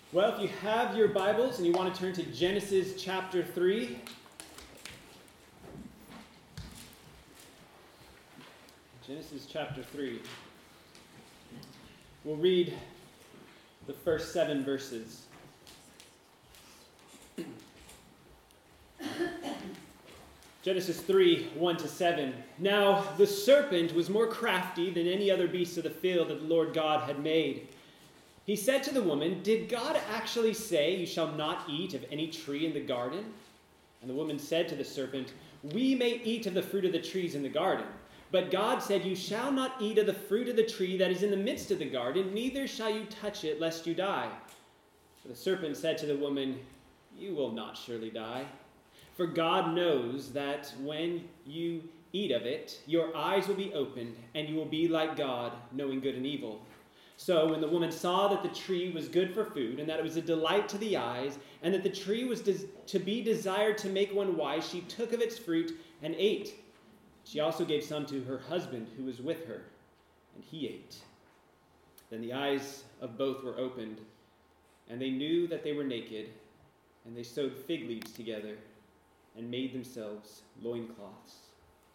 Well, if you have your Bibles and you want to turn to Genesis chapter 3, Genesis chapter 3, we'll read the first 7 verses. Genesis 3, 1-7. Now the serpent was more crafty than any other beast of the field that the Lord God had made. He said to the woman, "Did God actually say, 'You shall not eat of any tree in the garden'?" And the woman said to the serpent, "We may eat of the fruit of the trees in the garden. But God said, 'You shall not eat of the fruit of the tree that is in the midst of the garden, neither shall you touch it, lest you die.' The serpent said to the woman, 'You will not surely die. For God knows that when you eat of it, your eyes will be opened, and you will be like God, knowing good and evil.' So when the woman saw that the tree was good for food, and that it was a delight to the eyes, and that the tree was to be desired to make one wise, she took of its fruit and ate. She also gave some to her husband who was with her, and he ate. Then the eyes of both were opened, and they knew that they were naked, and they sewed fig leaves together and made themselves loincloths."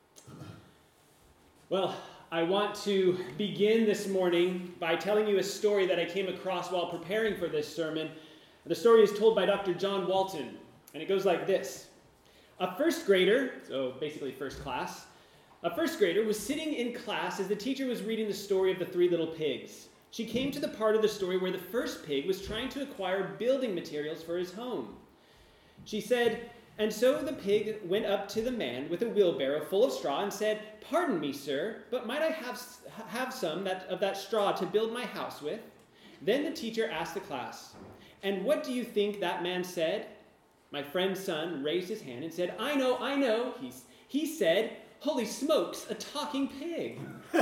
Well, I want to begin this morning by telling you a story that I came across while preparing for this sermon. The story is told by Dr. John Walton, and it goes like this. A first grader, so basically first class, a first grader was sitting in class as the teacher was reading the story of the 3 little pigs. She came to the part of the story where the first pig was trying to acquire building materials for his home. She said, "And so the pig went up to the man with a wheelbarrow full of straw and said, 'Pardon me, sir, but might I have some of that straw to build my house with?' Then the teacher asked the class, 'And what do you think that man said?' My friend's son raised his hand and said, 'I know. He said, "Holy smokes, a talking pig."'"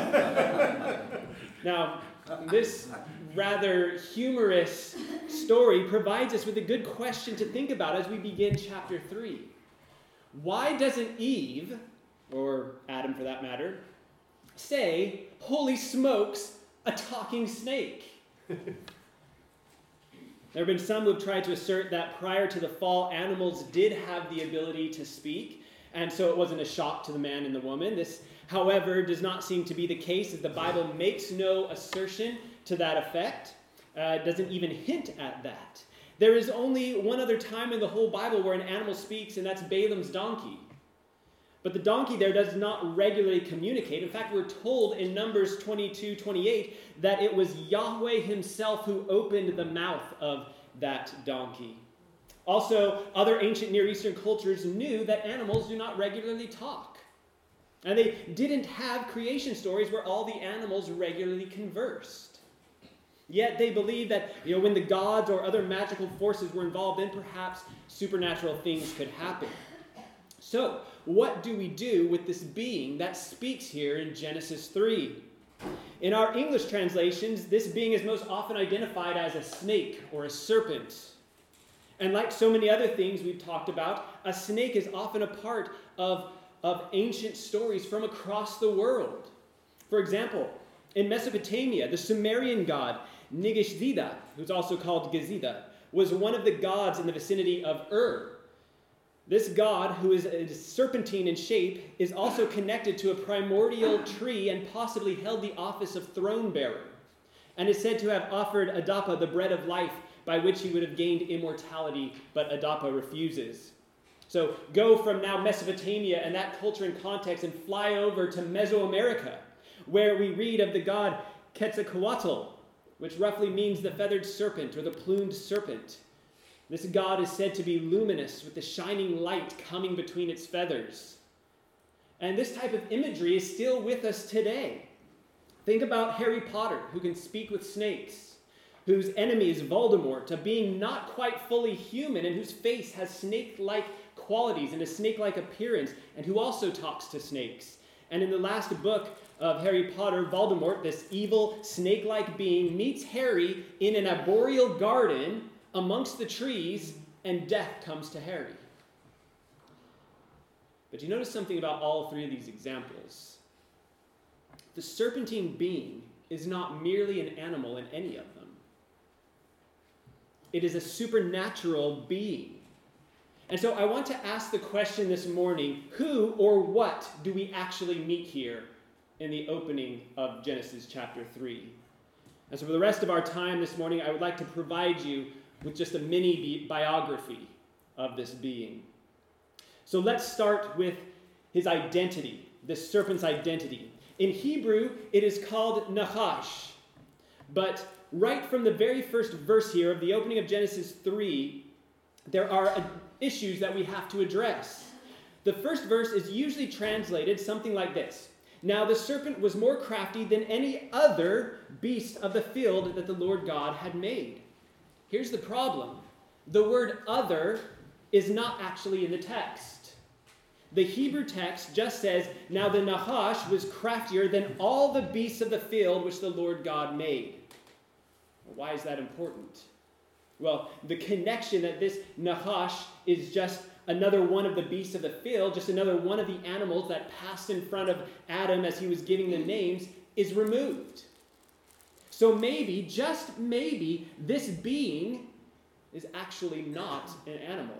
Now, this rather humorous story provides us with a good question to think about as we begin chapter 3. Why doesn't Eve, or Adam for that matter, say, "Holy smokes, a talking snake"? There have been some who have tried to assert that prior to the fall, animals did have the ability to speak, and so it wasn't a shock to the man and the woman. This, however, does not seem to be the case, as the Bible makes no assertion to that effect. It doesn't even hint at that. There is only one other time in the whole Bible where an animal speaks, and that's Balaam's donkey. But the donkey there does not regularly communicate. In fact, we're told in Numbers 22:28 that it was Yahweh himself who opened the mouth of that donkey. Also, other ancient Near Eastern cultures knew that animals do not regularly talk. And they didn't have creation stories where all the animals regularly conversed. Yet they believed that, when the gods or other magical forces were involved, then perhaps supernatural things could happen. So, what do we do with this being that speaks here in Genesis 3? In our English translations, this being is most often identified as a snake or a serpent. And like so many other things we've talked about, a snake is often a part of ancient stories from across the world. For example, in Mesopotamia, the Sumerian god Nigishzida, who's also called Gezida, was one of the gods in the vicinity of Ur. This god, who is serpentine in shape, is also connected to a primordial tree and possibly held the office of throne bearer, and is said to have offered Adapa the bread of life by which he would have gained immortality, but Adapa refuses. So go from now Mesopotamia and that culture and context and fly over to Mesoamerica, where we read of the god Quetzalcoatl, which roughly means the feathered serpent or the plumed serpent. This god is said to be luminous with the shining light coming between its feathers. And this type of imagery is still with us today. Think about Harry Potter, who can speak with snakes, whose enemy is Voldemort, a being not quite fully human and whose face has snake-like qualities and a snake-like appearance, and who also talks to snakes. And in the last book of Harry Potter, Voldemort, this evil snake-like being, meets Harry in an arboreal garden amongst the trees, and death comes to Harry. But you notice something about all 3 of these examples. The serpentine being is not merely an animal in any of them. It is a supernatural being. And so I want to ask the question this morning, who or what do we actually meet here in the opening of Genesis chapter 3? And so for the rest of our time this morning, I would like to provide you with just a mini biography of this being. So let's start with his identity, this serpent's identity. In Hebrew, it is called Nachash. But right from the very first verse here of the opening of Genesis 3, there are issues that we have to address. The first verse is usually translated something like this. Now the serpent was more crafty than any other beast of the field that the Lord God had made. Here's the problem. The word other is not actually in the text. The Hebrew text just says, now the Nachash was craftier than all the beasts of the field which the Lord God made. Why is that important? Well, the connection that this Nachash is just another one of the beasts of the field, just another one of the animals that passed in front of Adam as he was giving them names, is removed. So maybe, just maybe, this being is actually not an animal.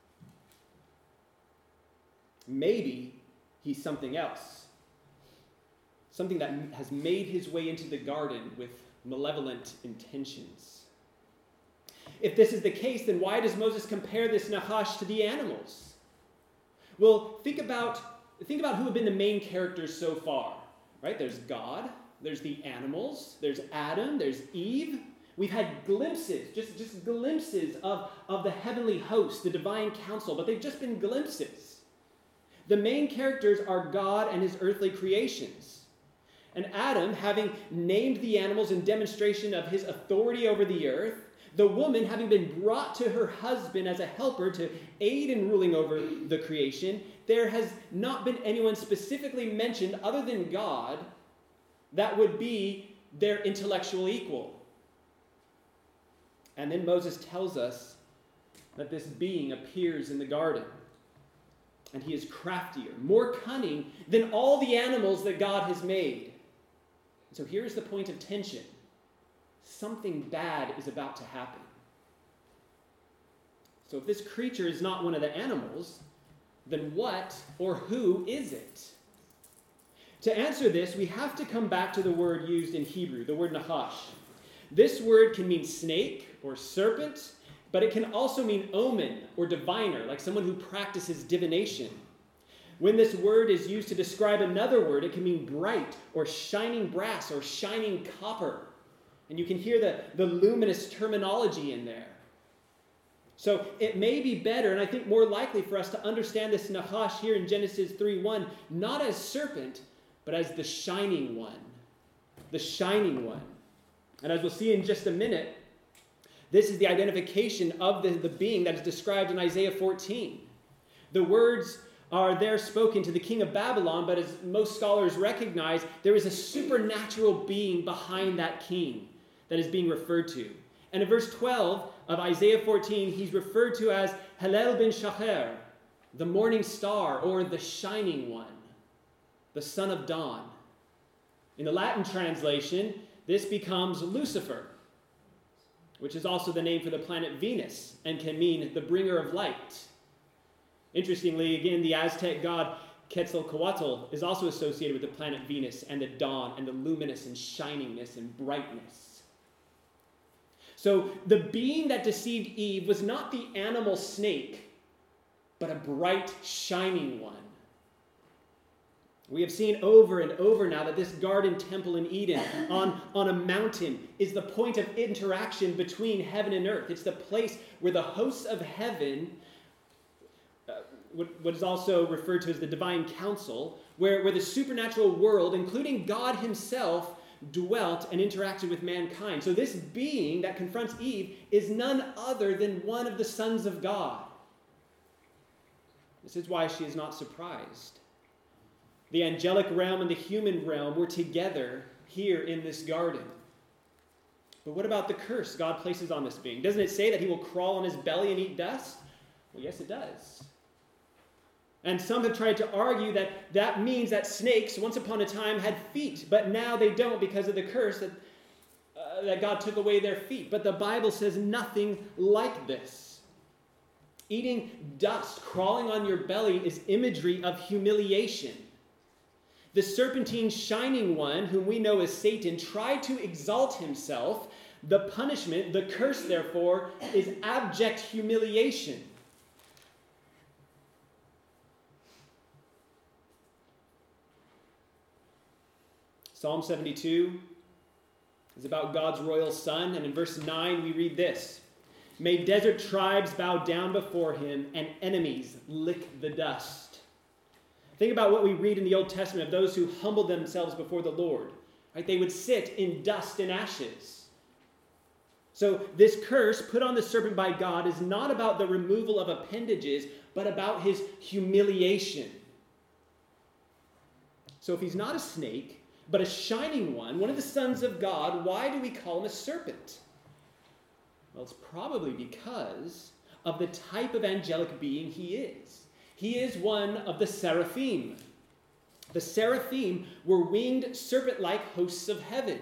Maybe he's something else. Something that has made his way into the garden with malevolent intentions. If this is the case, then why does Moses compare this Nachash to the animals? Well, think about who have been the main characters so far, right? There's God, there's the animals, there's Adam, there's Eve. We've had glimpses, just glimpses of the heavenly host, the divine council, but they've just been glimpses. The main characters are God and his earthly creations. And Adam, having named the animals in demonstration of his authority over the earth, the woman, having been brought to her husband as a helper to aid in ruling over the creation, there has not been anyone specifically mentioned other than God that would be their intellectual equal. And then Moses tells us that this being appears in the garden. And he is craftier, more cunning than all the animals that God has made. So here's the point of tension. Something bad is about to happen. So if this creature is not one of the animals, then what or who is it? To answer this, we have to come back to the word used in Hebrew, the word Nachash. This word can mean snake or serpent, but it can also mean omen or diviner, like someone who practices divination. When this word is used to describe another word, it can mean bright or shining brass or shining copper. And you can hear the luminous terminology in there. So it may be better, and I think more likely for us to understand this Nachash here in Genesis 3:1, not as serpent, but as the shining one. The shining one. And as we'll see in just a minute, this is the identification of the being that is described in Isaiah 14. The words are there spoken to the king of Babylon, but as most scholars recognize, there is a supernatural being behind that king that is being referred to. And in verse 12 of Isaiah 14, he's referred to as Hallel ben Shacher, the morning star, or the shining one, the son of dawn. In the Latin translation, this becomes Lucifer, which is also the name for the planet Venus and can mean the bringer of light. Interestingly, again, the Aztec god Quetzalcoatl is also associated with the planet Venus and the dawn and the luminous and shiningness and brightness. So the being that deceived Eve was not the animal snake, but a bright, shining one. We have seen over and over now that this garden temple in Eden on a mountain is the point of interaction between heaven and earth. It's the place where the hosts of heaven, what is also referred to as the divine council, where the supernatural world, including God himself, dwelt and interacted with mankind. So this being that confronts Eve is none other than one of the sons of God. This is why she is not surprised. The angelic realm and the human realm were together here in this garden. But what about the curse God places on this being? Doesn't it say that he will crawl on his belly and eat dust? Well, yes, it does. And some have tried to argue that that means that snakes, once upon a time, had feet, but now they don't because of the curse. That that God took away their feet. But the Bible says nothing like this. Eating dust, crawling on your belly, is imagery of humiliation. The serpentine shining one, whom we know as Satan, tried to exalt himself. The punishment, the curse, therefore, is abject humiliation. Psalm 72 is about God's royal son, and in verse 9 we read this: "May desert tribes bow down before him, and enemies lick the dust." Think about what we read in the Old Testament of those who humbled themselves before the Lord. Right? They would sit in dust and ashes. So this curse put on the serpent by God is not about the removal of appendages, but about his humiliation. So if he's not a snake, but a shining one of the sons of God, why do we call him a serpent? Well, it's probably because of the type of angelic being he is. He is one of the seraphim. The seraphim were winged serpent-like hosts of heaven.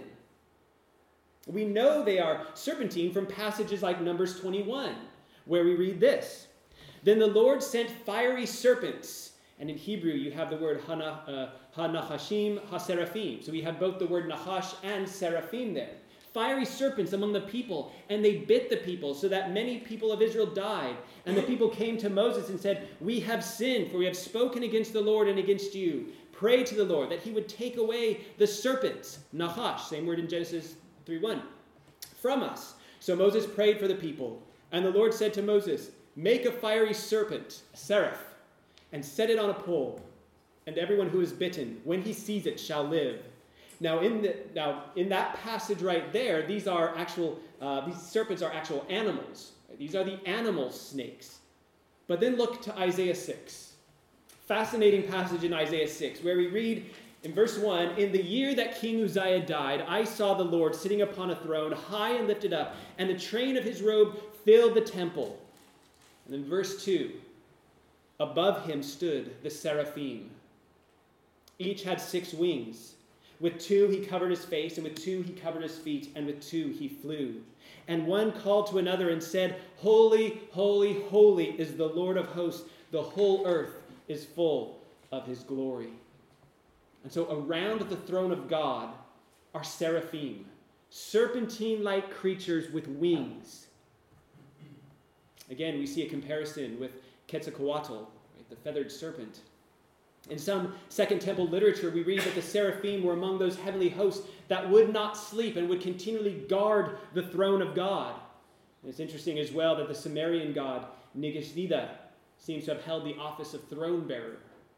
We know they are serpentine from passages like Numbers 21, where we read this: "Then the Lord sent fiery serpents." And in Hebrew, you have the word ha-nachashim, ha-seraphim. So we have both the word nachash and seraphim there. Fiery serpents among the people, and they bit the people, so that many people of Israel died. And the people came to Moses and said, "We have sinned, for we have spoken against the Lord and against you. Pray to the Lord that he would take away the serpents," nachash, same word in Genesis 3:1, "from us." So Moses prayed for the people. And the Lord said to Moses, "Make a fiery serpent, a seraph, and set it on a pole, and everyone who is bitten, when he sees it, shall live." Now, in that passage right there, these serpents are actual animals. These are the animal snakes. But then look to Isaiah 6. Fascinating passage in Isaiah 6, where we read in verse 1, "In the year that King Uzziah died, I saw the Lord sitting upon a throne, high and lifted up, and the train of his robe filled the temple." And then verse 2, "Above him stood the seraphim. Each had 6 wings. With 2 he covered his face, and with 2 he covered his feet, and with 2 he flew. And one called to another and said, 'Holy, holy, holy is the Lord of hosts. The whole earth is full of his glory.'" And so around the throne of God are seraphim, serpentine-like creatures with wings. Again, we see a comparison with Quetzalcoatl, right, the feathered serpent. In some Second Temple literature, we read that the seraphim were among those heavenly hosts that would not sleep and would continually guard the throne of God. And it's interesting as well that the Sumerian god Nigishida seems to have held the office of throne bearer.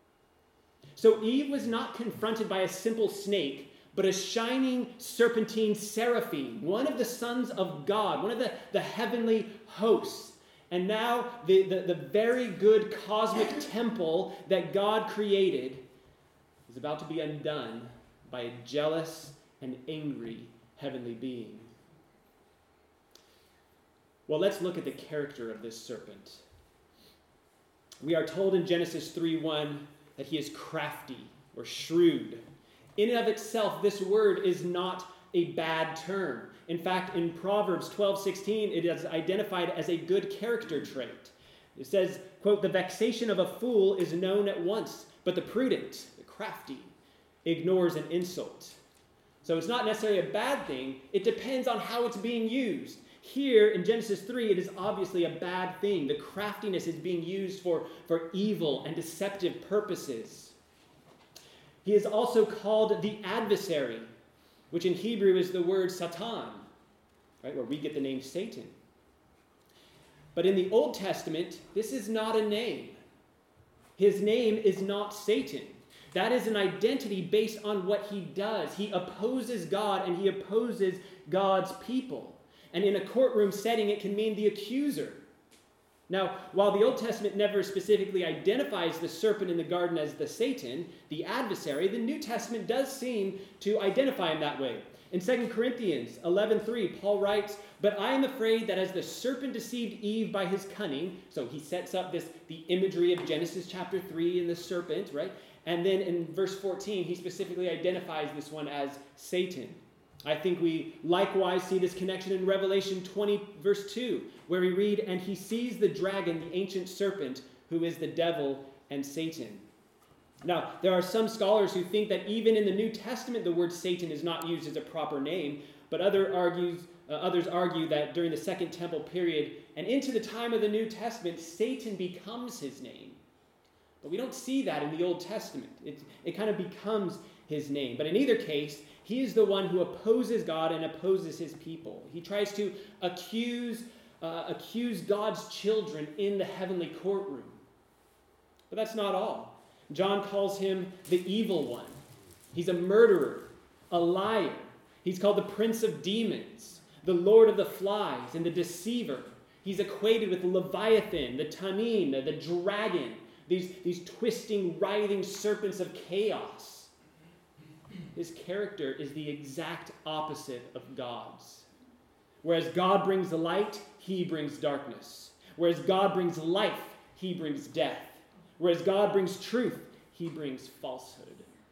So Eve was not confronted by a simple snake, but a shining serpentine seraphim, one of the sons of God, one of the heavenly hosts. And now the very good cosmic temple that God created is about to be undone by a jealous and angry heavenly being. Well, let's look at the character of this serpent. We are told in Genesis 3:1 that he is crafty or shrewd. In and of itself, this word is not a bad term. In fact, in Proverbs 12:16, it is identified as a good character trait. It says, quote, "The vexation of a fool is known at once, but the prudent, the crafty, ignores an insult." So it's not necessarily a bad thing. It depends on how it's being used. Here in Genesis 3, it is obviously a bad thing. The craftiness is being used for evil and deceptive purposes. He is also called the adversary, which in Hebrew is the word Satan, right, where we get the name Satan. But in the Old Testament, this is not a name. His name is not Satan. That is an identity based on what he does. He opposes God and he opposes God's people. And in a courtroom setting, it can mean the accuser. Now, while the Old Testament never specifically identifies the serpent in the garden as the Satan, the adversary, the New Testament does seem to identify him that way. In 2 Corinthians 11:3, Paul writes, "But I am afraid that as the serpent deceived Eve by his cunning," so he sets up the imagery of Genesis chapter 3 and the serpent, right? And then in verse 14, he specifically identifies this one as Satan. I think we likewise see this connection in Revelation 20, verse 2, where we read, "And he sees the dragon, the ancient serpent, who is the devil and Satan." Now, there are some scholars who think that even in the New Testament, the word Satan is not used as a proper name, but others argue that during the Second Temple period and into the time of the New Testament, Satan becomes his name. But we don't see that in the Old Testament. It kind of becomes his name. But in either case, he is the one who opposes God and opposes his people. He tries to accuse God's children in the heavenly courtroom. But that's not all. John calls him the evil one. He's a murderer, a liar. He's called the prince of demons, the lord of the flies, and the deceiver. He's equated with the Leviathan, the Tannin, the dragon, these twisting, writhing serpents of chaos. His character is the exact opposite of God's. Whereas God brings the light, he brings darkness. Whereas God brings life, he brings death. Whereas God brings truth, he brings falsehood.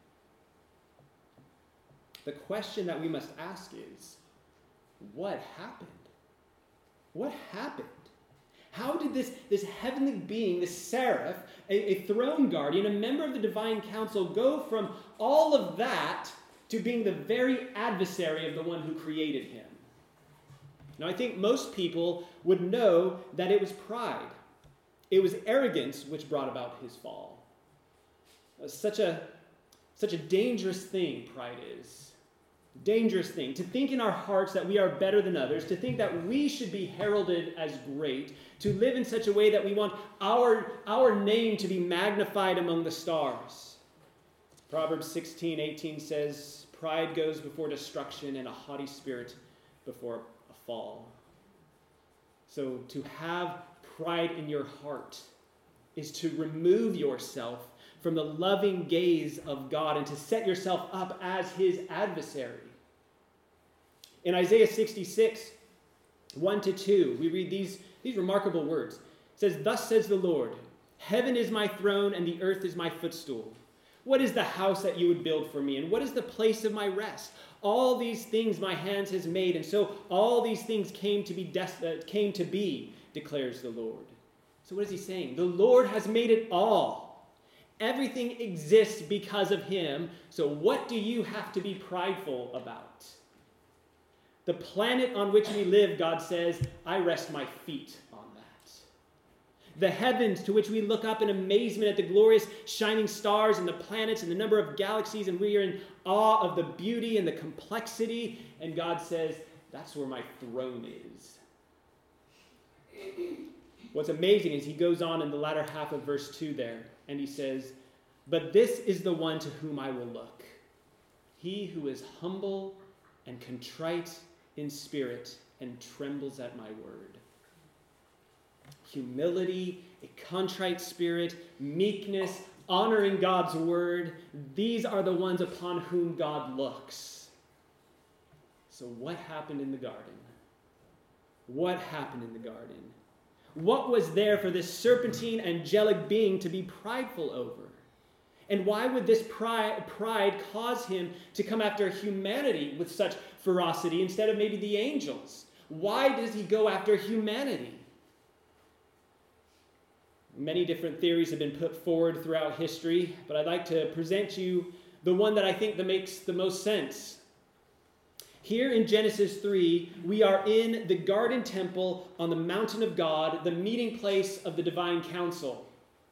The question that we must ask is, what happened? What happened? How did this heavenly being, this seraph, a throne guardian, a member of the divine council, go from all of that to being the very adversary of the one who created him? Now, I think most people would know that it was pride. It was arrogance which brought about his fall. Such a dangerous thing pride is. Dangerous thing. To think in our hearts that we are better than others, to think that we should be heralded as great, to live in such a way that we want our name to be magnified among the stars. Proverbs 16:18 says, "Pride goes before destruction and a haughty spirit before a fall." So to have pride in your heart is to remove yourself from the loving gaze of God and to set yourself up as his adversary. In Isaiah 66, 1-2, we read these remarkable words. It says, "Thus says the Lord, heaven is my throne and the earth is my footstool. What is the house that you would build for me? And what is the place of my rest? All these things my hands has made, and so all these things came to be, declares the Lord." So what is he saying? The Lord has made it all. Everything exists because of him. So what do you have to be prideful about? The planet on which we live, God says, I rest my feet on that. The heavens to which we look up in amazement at the glorious shining stars and the planets and the number of galaxies, and we are in awe of the beauty and the complexity. And God says, that's where my throne is. What's amazing is he goes on in the latter half of verse 2 there, and he says, "But this is the one to whom I will look, he who is humble and contrite in spirit and trembles at my word." Humility, a contrite spirit, meekness, honoring God's word, these are the ones upon whom God looks. So what happened in the garden? What happened in the garden? What was there for this serpentine angelic being to be prideful over? And why would this pride cause him to come after humanity with such ferocity instead of maybe the angels? Why does he go after humanity? Many different theories have been put forward throughout history, but I'd like to present you the one that I think that makes the most sense. Here in Genesis 3, we are in the garden temple on the mountain of God, the meeting place of the divine council.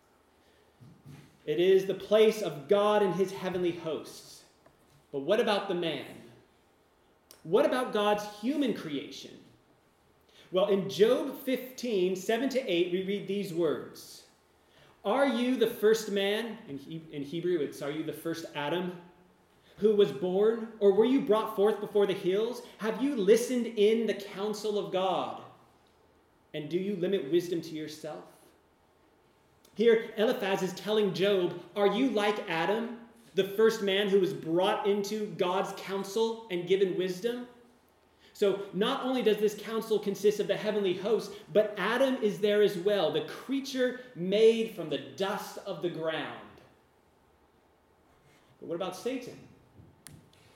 It is the place of God and his heavenly hosts. But what about the man? What about God's human creation? Well, in Job 15, 7-8, we read these words. "Are you the first man?" In Hebrew, it's, "Are you the first Adam who was born? Or were you brought forth before the hills? Have you listened in the counsel of God? And do you limit wisdom to yourself?" Here, Eliphaz is telling Job, are you like Adam, the first man who was brought into God's counsel and given wisdom? So not only does this council consist of the heavenly host, but Adam is there as well, the creature made from the dust of the ground. But what about Satan?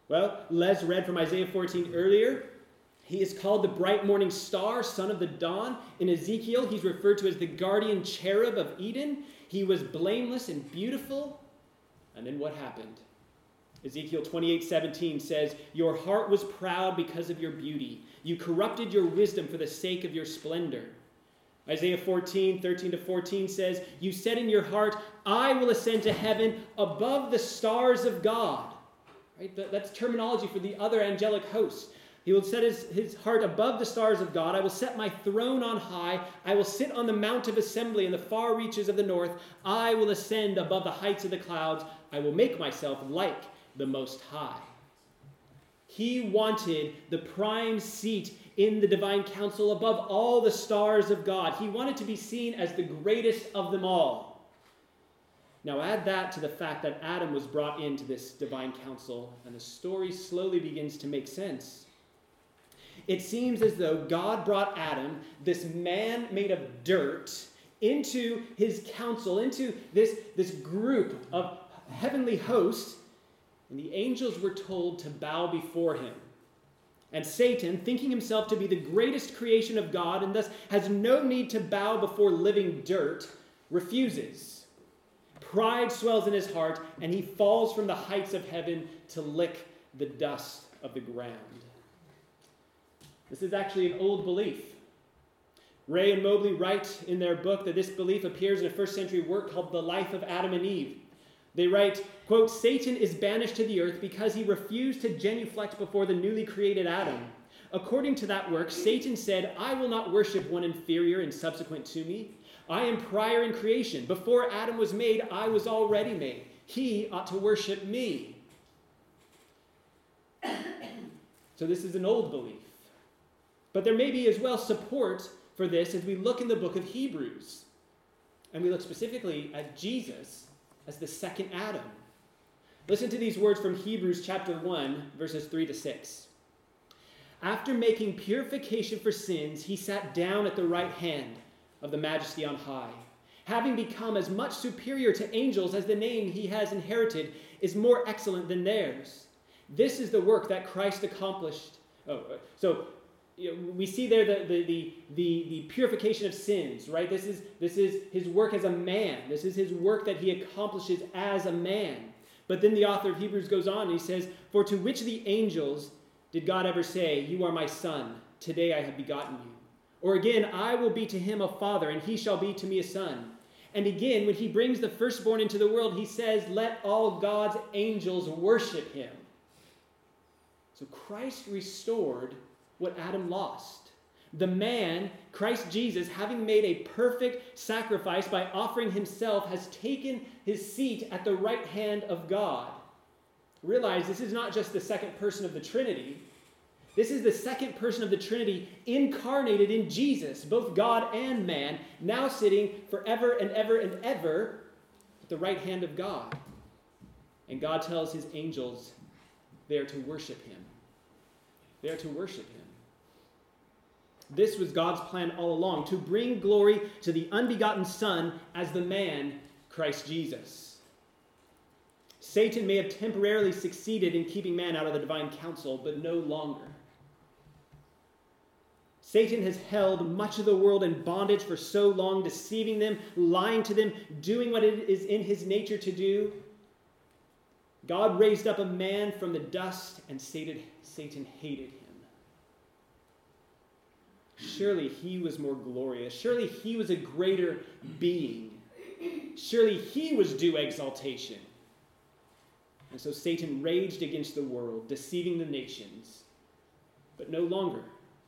Well, Les read from Isaiah 14 earlier. He is called the bright morning star, son of the dawn. In Ezekiel, he's referred to as the guardian cherub of Eden. He was blameless and beautiful. And then what happened? Ezekiel 28:17 says, "Your heart was proud because of your beauty. You corrupted your wisdom for the sake of your splendor." Isaiah 14:13-14 says, "You said in your heart, I will ascend to heaven above the stars of God." Right? That's terminology for the other angelic hosts. He will set his heart above the stars of God. I will set my throne on high. I will sit on the mount of assembly in the far reaches of the north. I will ascend above the heights of the clouds. I will make myself like the Most High. He wanted the prime seat in the divine council above all the stars of God. He wanted to be seen as the greatest of them all. Now add that to the fact that Adam was brought into this divine council, and the story slowly begins to make sense. It seems as though God brought Adam, this man made of dirt, into his council, into this group of heavenly hosts, and the angels were told to bow before him. And Satan, thinking himself to be the greatest creation of God and thus has no need to bow before living dirt, refuses. Pride swells in his heart, and he falls from the heights of heaven to lick the dust of the ground. This is actually an old belief. Ray and Mobley write in their book that this belief appears in a first century work called The Life of Adam and Eve. They write, quote, "Satan is banished to the earth because he refused to genuflect before the newly created Adam. According to that work, Satan said, I will not worship one inferior and subsequent to me. I am prior in creation. Before Adam was made, I was already made. He ought to worship me." So this is an old belief. But there may be as well support for this as we look in the book of Hebrews. And we look specifically at Jesus as the second Adam. Listen to these words from Hebrews chapter 1, verses 3-6. "After making purification for sins, he sat down at the right hand of the Majesty on high. Having become as much superior to angels as the name he has inherited is more excellent than theirs. This is the work that Christ accomplished." We see there the purification of sins, right? This is his work as a man. This is his work that he accomplishes as a man. But then the author of Hebrews goes on and he says, "For to which of the angels did God ever say, 'You are my son, today I have begotten you'? Or again, 'I will be to him a father, and he shall be to me a son'? And again, when he brings the firstborn into the world, he says, 'Let all God's angels worship him.'" So Christ restored what Adam lost. The man, Christ Jesus, having made a perfect sacrifice by offering himself, has taken his seat at the right hand of God. Realize this is not just the second person of the Trinity. This is the second person of the Trinity incarnated in Jesus, both God and man, now sitting forever and ever and ever at the right hand of God. And God tells his angels they are to worship him. They are to worship him. This was God's plan all along, to bring glory to the unbegotten Son as the man, Christ Jesus. Satan may have temporarily succeeded in keeping man out of the divine council, but no longer. Satan has held much of the world in bondage for so long, deceiving them, lying to them, doing what it is in his nature to do. God raised up a man from the dust, and Satan hated him. Surely he was more glorious. Surely he was a greater being. Surely he was due exaltation. And so Satan raged against the world, deceiving the nations, but no longer.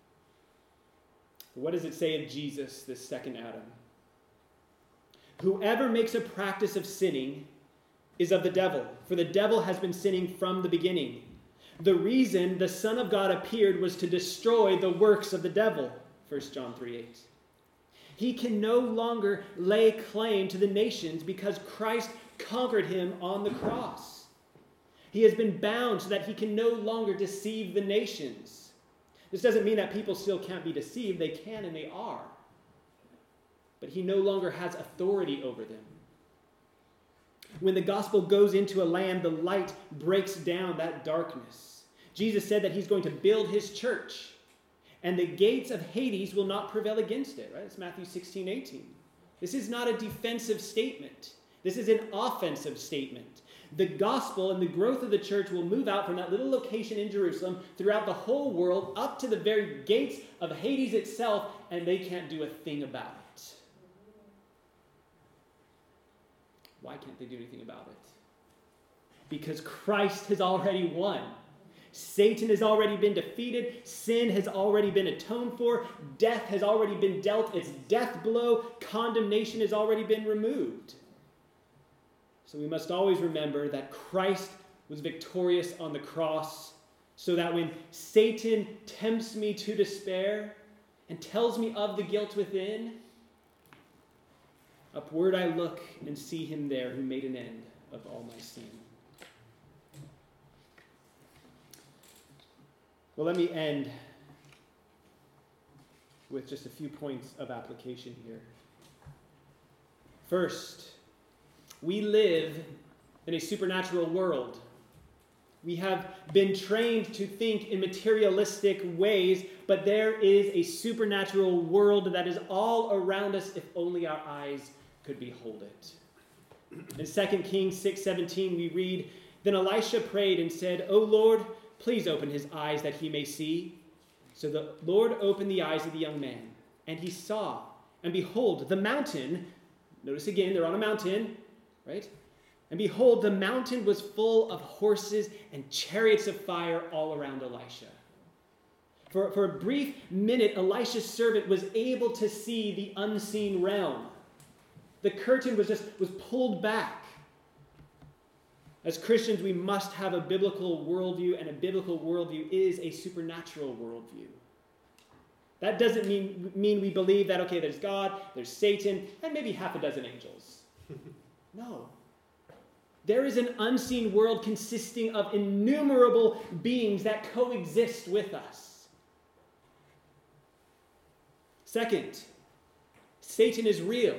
What does it say of Jesus, this second Adam? "Whoever makes a practice of sinning is of the devil, for the devil has been sinning from the beginning. The reason the Son of God appeared was to destroy the works of the devil." 1 John 3:8. He can no longer lay claim to the nations because Christ conquered him on the cross. He has been bound so that he can no longer deceive the nations. This doesn't mean that people still can't be deceived. They can and they are. But he no longer has authority over them. When the gospel goes into a land, the light breaks down that darkness. Jesus said that he's going to build his church, and the gates of Hades will not prevail against it, right? It's Matthew 16:18. This is not a defensive statement. This is an offensive statement. The gospel and the growth of the church will move out from that little location in Jerusalem throughout the whole world up to the very gates of Hades itself, and they can't do a thing about it. Why can't they do anything about it? Because Christ has already won. Satan has already been defeated. Sin has already been atoned for. Death has already been dealt its death blow. Condemnation has already been removed. So we must always remember that Christ was victorious on the cross, so that when Satan tempts me to despair and tells me of the guilt within, upward I look and see him there who made an end of all my sin. Well, let me end with just a few points of application here. First, we live in a supernatural world. We have been trained to think in materialistic ways, but there is a supernatural world that is all around us if only our eyes could behold it. In 2 Kings 6:17 we read, "Then Elisha prayed and said, 'O Lord, please open his eyes that he may see.' So the Lord opened the eyes of the young man, and he saw, and behold, the mountain," notice again, they're on a mountain, right? "And behold, the mountain was full of horses and chariots of fire all around Elisha." For a brief minute, Elisha's servant was able to see the unseen realm. The curtain was pulled back. As Christians, we must have a biblical worldview, and a biblical worldview is a supernatural worldview. That doesn't mean we believe that, okay, there's God, there's Satan, and maybe half a dozen angels. No. There is an unseen world consisting of innumerable beings that coexist with us. Second, Satan is real.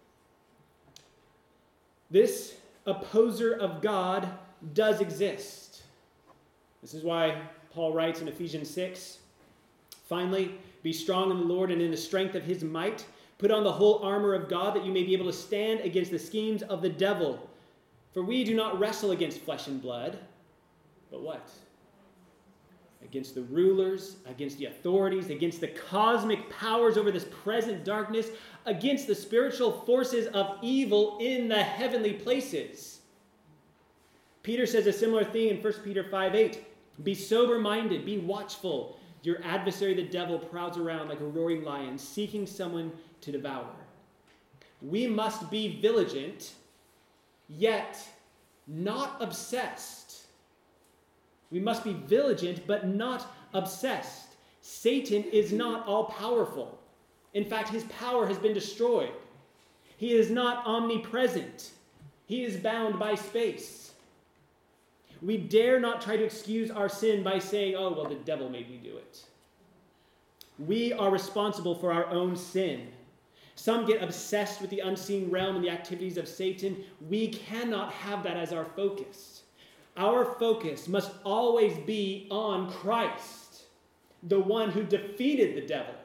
This opposer of God does exist. This is why Paul writes in Ephesians 6, "Finally, be strong in the Lord and in the strength of his might. Put on the whole armor of God that you may be able to stand against the schemes of the devil. For we do not wrestle against flesh and blood, but what? Against the rulers, against the authorities, against the cosmic powers over this present darkness, against the spiritual forces of evil in the heavenly places." Peter says a similar thing in 1 Peter 5:8. "Be sober-minded, be watchful. Your adversary, the devil, prowls around like a roaring lion, seeking someone to devour." We must be vigilant, yet not obsessed. We must be vigilant, but not obsessed. Satan is not all-powerful. In fact, his power has been destroyed. He is not omnipresent. He is bound by space. We dare not try to excuse our sin by saying, "Oh, well, the devil made me do it." We are responsible for our own sin. Some get obsessed with the unseen realm and the activities of Satan. We cannot have that as our focus. Our focus must always be on Christ, the one who defeated the devil.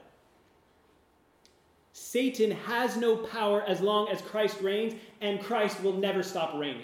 Satan has no power as long as Christ reigns, and Christ will never stop reigning.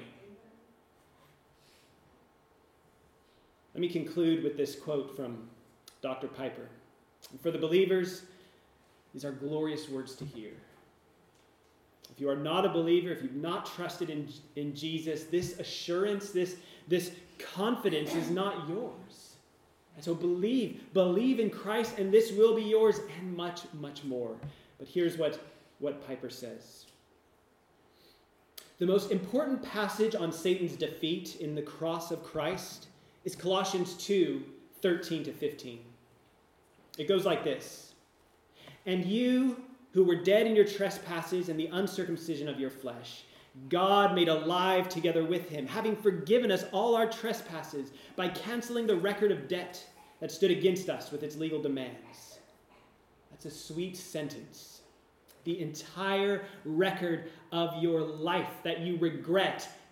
Let me conclude with this quote from Dr. Piper. For the believers, these are glorious words to hear. If you are not a believer, if you've not trusted in Jesus, this assurance, this confidence is not yours. And so believe in Christ, and this will be yours, and much, much more. But here's what Piper says. The most important passage on Satan's defeat in the cross of Christ is Colossians 2:13-15. It goes like this. "And you who were dead in your trespasses and the uncircumcision of your flesh, God made alive together with him, having forgiven us all our trespasses by canceling the record of debt that stood against us with its legal demands." That's a sweet sentence. The entire record of your life that you regret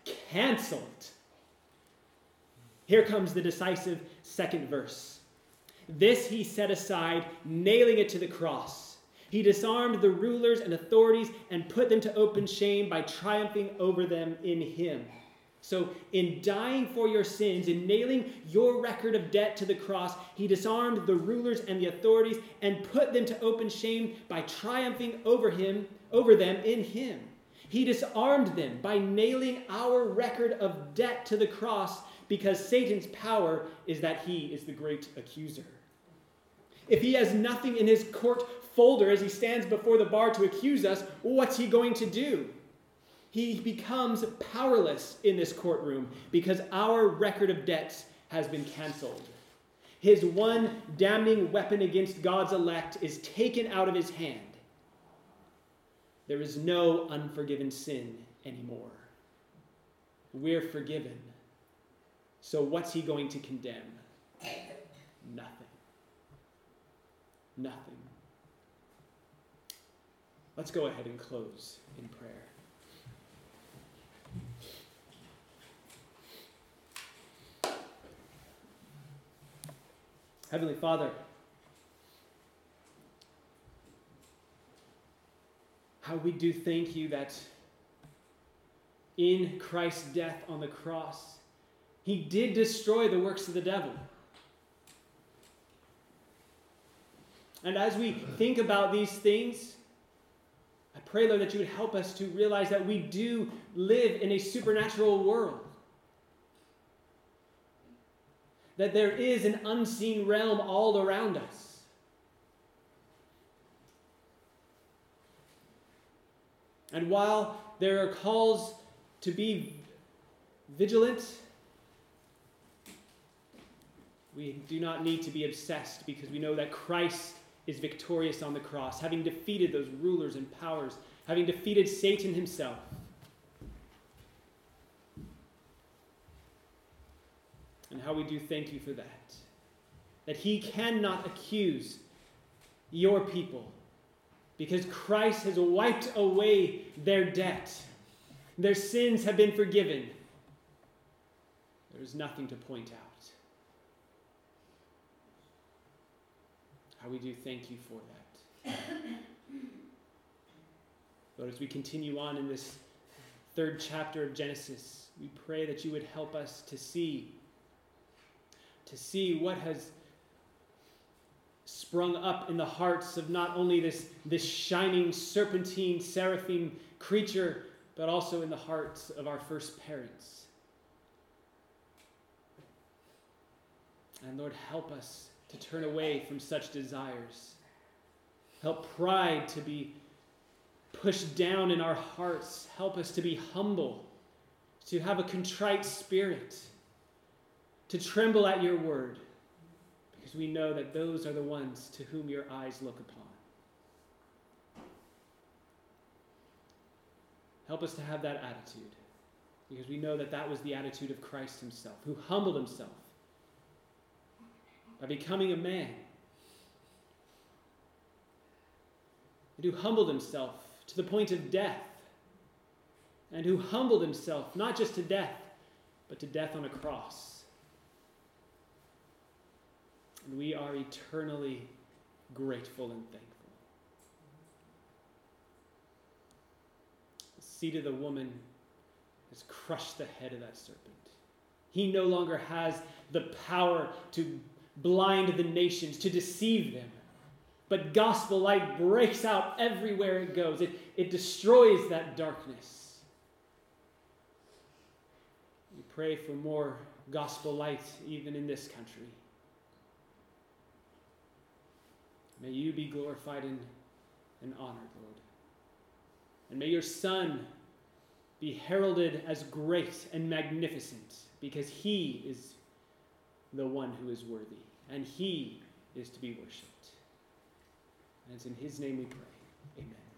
canceled. Here comes the decisive second verse. This he set aside, nailing it to the cross. He disarmed the rulers and authorities and put them to open shame by triumphing over them in him. So in dying for your sins, in nailing your record of debt to the cross, he disarmed the rulers and the authorities and put them to open shame by triumphing over them in him. He disarmed them by nailing our record of debt to the cross, because Satan's power is that he is the great accuser. If he has nothing in his court folder as he stands before the bar to accuse us, what's he going to do? He becomes powerless in this courtroom because our record of debts has been canceled. His one damning weapon against God's elect is taken out of his hand. There is no unforgiven sin anymore. We're forgiven. So what's he going to condemn? Nothing. Nothing. Let's go ahead and close in prayer. Heavenly Father, how we do thank you that in Christ's death on the cross, he did destroy the works of the devil. And as we think about these things, I pray, Lord, that you would help us to realize that we do live in a supernatural world. That there is an unseen realm all around us. And while there are calls to be vigilant, we do not need to be obsessed, because we know that Christ is victorious on the cross, having defeated those rulers and powers, having defeated Satan himself. And how we do thank you for that he cannot accuse your people, because Christ has wiped away their debt. Their sins have been forgiven. There is nothing to point out. How we do thank you for that. Lord, as we continue on in this third chapter of Genesis, we pray that you would help us to see what has sprung up in the hearts of not only this shining serpentine, seraphim creature, but also in the hearts of our first parents. And Lord, help us to turn away from such desires. Help pride to be pushed down in our hearts. Help us to be humble, to have a contrite spirit, to tremble at your word, because we know that those are the ones to whom your eyes look upon. Help us to have that attitude, because we know that that was the attitude of Christ himself, who humbled himself by becoming a man, and who humbled himself to the point of death, and who humbled himself not just to death, but to death on a cross. And we are eternally grateful and thankful. The seed of the woman has crushed the head of that serpent. He no longer has the power to blind the nations, to deceive them. But gospel light breaks out everywhere it goes. It destroys that darkness. We pray for more gospel light even in this country. May you be glorified and honored, Lord. And may your Son be heralded as great and magnificent, because he is the one who is worthy, and he is to be worshipped. And it's in his name we pray. Amen.